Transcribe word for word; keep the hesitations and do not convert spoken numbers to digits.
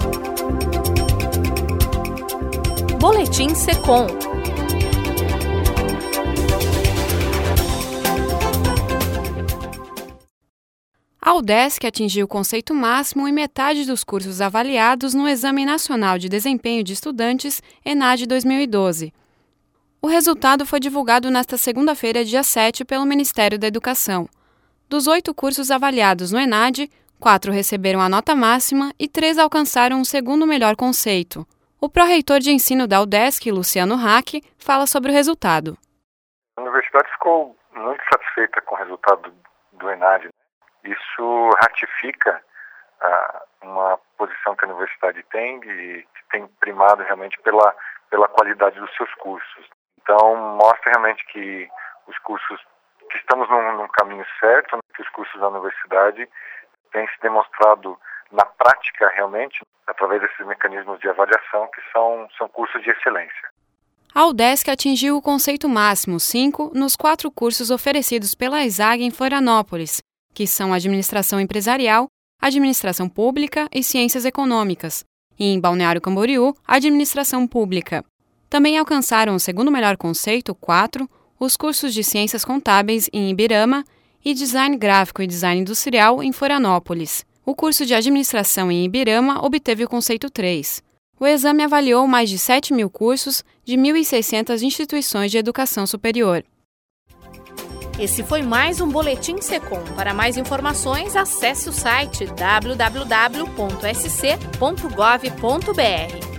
Boletim Secom. A UDESC atingiu o conceito máximo em metade dos cursos avaliados no Exame Nacional de Desempenho de Estudantes, ENADE dois mil e doze. O resultado foi divulgado nesta segunda-feira, dia sete, pelo Ministério da Educação. Dos oito cursos avaliados no ENADE, quatro receberam a nota máxima e três alcançaram o segundo melhor conceito. O pró-reitor de ensino da UDESC, Luciano Hack, fala sobre o resultado. A universidade ficou muito satisfeita com o resultado do ENADE. Isso ratifica ah, uma posição que a universidade tem e que tem primado realmente pela, pela qualidade dos seus cursos. Então, mostra realmente que os cursos, que estamos num, num caminho certo, que os cursos da universidade têm se demonstrado na prática realmente, através desses mecanismos de avaliação, que são, são cursos de excelência. A UDESC atingiu o conceito máximo cinco nos quatro cursos oferecidos pela ESAG em Florianópolis, que são Administração Empresarial, Administração Pública e Ciências Econômicas, e em Balneário Camboriú, Administração Pública. Também alcançaram o segundo melhor conceito, quatro, os cursos de Ciências Contábeis em Ibirama e Design Gráfico e Design Industrial em Florianópolis. O curso de Administração em Ibirama obteve o conceito três. O exame avaliou mais de sete mil cursos de mil e seiscentas instituições de educação superior. Esse foi mais um Boletim Secom. Para mais informações, acesse o site w w w ponto s c ponto gov ponto b r.